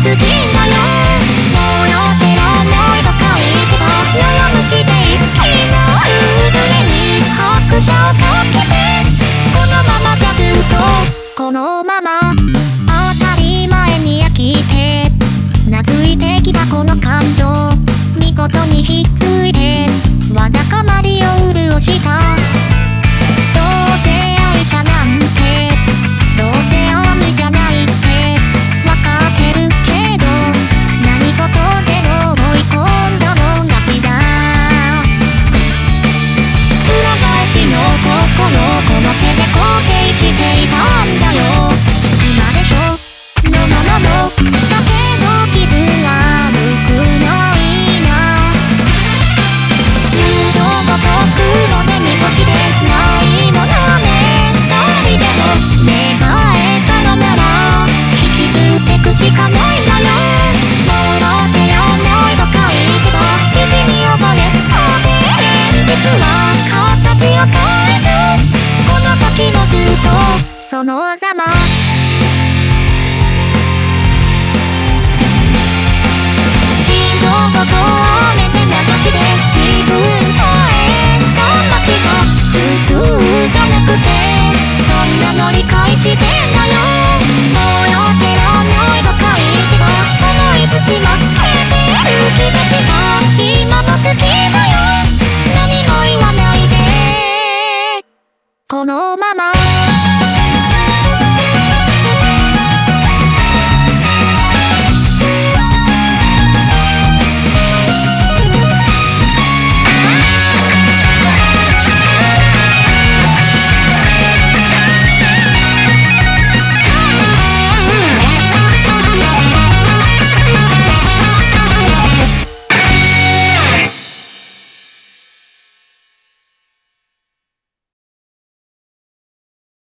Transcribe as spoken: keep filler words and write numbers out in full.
好きだよ。もうよって思いと書いてた悩むしている昨日腕に拍車をかけてこのままじゃずっとこのまま当たり前に飽きて懐いてきたこの感情見事にひっついてわだかまりを潤したどうせ愛者なんてどうせ愛じゃないってわかってるけど何事でも追い込んだもん勝ちだ裏返しの心この手で肯定していたんだよ今でしょののののだけど気分は無くないな友情ごとくの手に越してないものね誰でも願えたのなら引きずってくしかないんだよもうって思いと書いてた意地に溺れた現実は形を変えずこの先もずっとそのざま心臓ごと雨で流して自分さえ騙した普通じゃなくてそんなの理解してんだよもうよって思いと書いてた思いぶちまけて好きでした今も好きだよ何も言わないでこのまま